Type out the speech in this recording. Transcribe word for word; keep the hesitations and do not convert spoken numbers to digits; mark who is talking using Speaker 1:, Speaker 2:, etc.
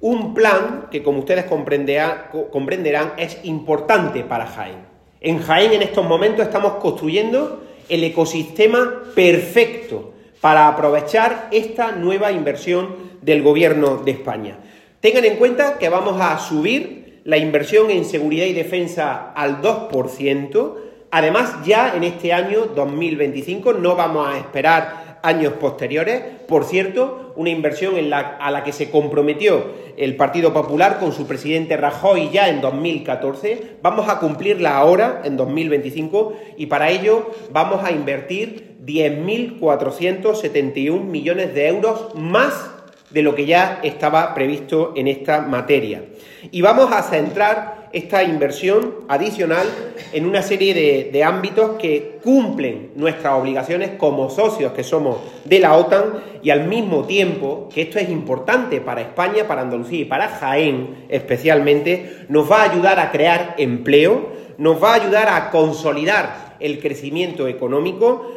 Speaker 1: un plan que, como ustedes comprenderán, es importante para Jaén. En Jaén, en estos momentos, estamos construyendo el ecosistema perfecto para aprovechar esta nueva inversión del Gobierno de España. Tengan en cuenta que vamos a subir la inversión en seguridad y defensa al dos por ciento. Además, ya en este año dos mil veinticinco no vamos a esperar años posteriores. Por cierto, una inversión en la, a la que se comprometió el Partido Popular con su presidente Rajoy ya en dos mil catorce. Vamos a cumplirla ahora, en dos mil veinticinco, y para ello vamos a invertir diez mil cuatrocientos setenta y un millones de euros más de lo que ya estaba previsto en esta materia. Y vamos a centrar esta inversión adicional en una serie de, de ámbitos que cumplen nuestras obligaciones como socios que somos de la OTAN, y al mismo tiempo, que esto es importante para España, para Andalucía y para Jaén especialmente, nos va a ayudar a crear empleo, nos va a ayudar a consolidar el crecimiento económico,